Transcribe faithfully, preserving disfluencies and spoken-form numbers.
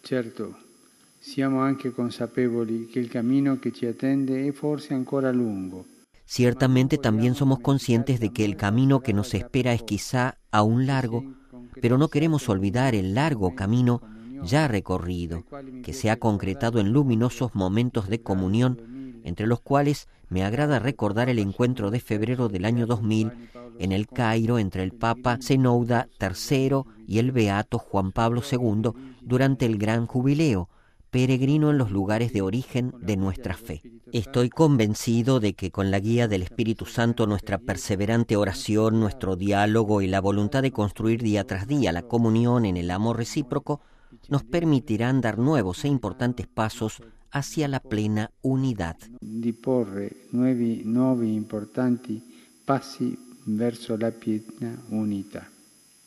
Certo, siamo anche consapevoli che il cammino che ci attende è forse ancora lungo. Ciertamente también somos conscientes de que el camino que nos espera es quizá aún largo, pero no queremos olvidar el largo camino ya recorrido, que se ha concretado en luminosos momentos de comunión, entre los cuales me agrada recordar el encuentro de febrero del año dos mil en el Cairo entre el Papa Zenouda tercero y el Beato Juan Pablo segundo durante el Gran Jubileo, peregrino en los lugares de origen de nuestra fe. Estoy convencido de que con la guía del Espíritu Santo, nuestra perseverante oración, nuestro diálogo y la voluntad de construir día tras día la comunión en el amor recíproco, nos permitirán dar nuevos e importantes pasos hacia la plena unidad. Di porre nuovi, nuovi importanti passi verso la piena unità.